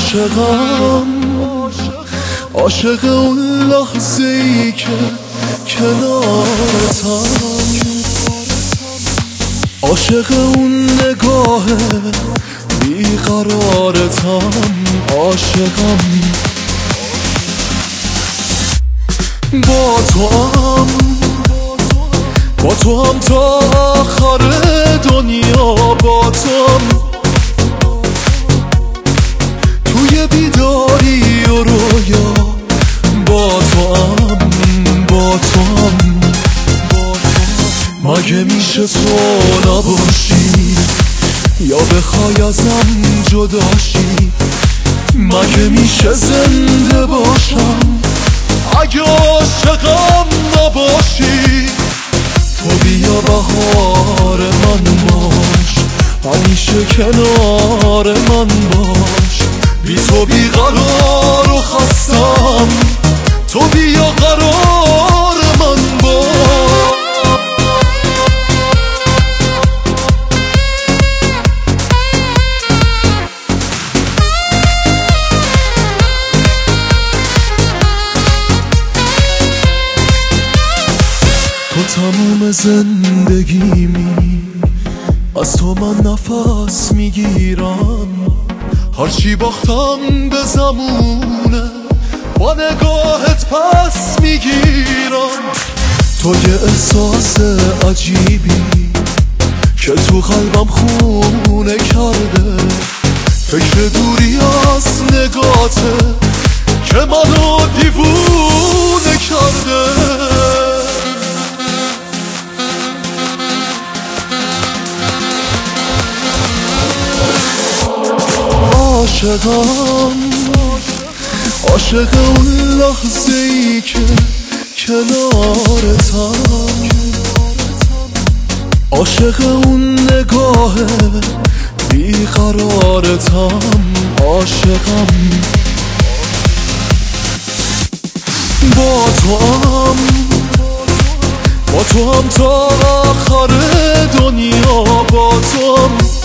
عاشقم، عاشق اون لحظه ای که کنارتم، عاشق اون نگاه بیقرارتم، عاشقم با تو هم تا آخر دنیا، با تو هم توی بیداری و رویا، با تو هم مگه میشه تو نباشی یا بخوای ازم جداشی؟ مگه میشه زنده باشم اگه عاشقم نباشی؟ تو بیا بهار من باش، همیشه کنار من باش، بی تو بیقرار و خستم، تو بیا قرار من باش. تو تموم زندگیمی، از تو من نفس میگیرم، هرچی باختم به زمونه با نگاهت پس میگیرم. تو یه احساس عجیبی که تو قلبم خونه کرده، فکر دوری از نگاته که منو دیوونه کرده. عاشقم، عاشق اون لحظه ای که کنارتم، عاشق اون نگاه بیقرارتم، عاشقم با تو هم تا آخر دنیا، با تو هم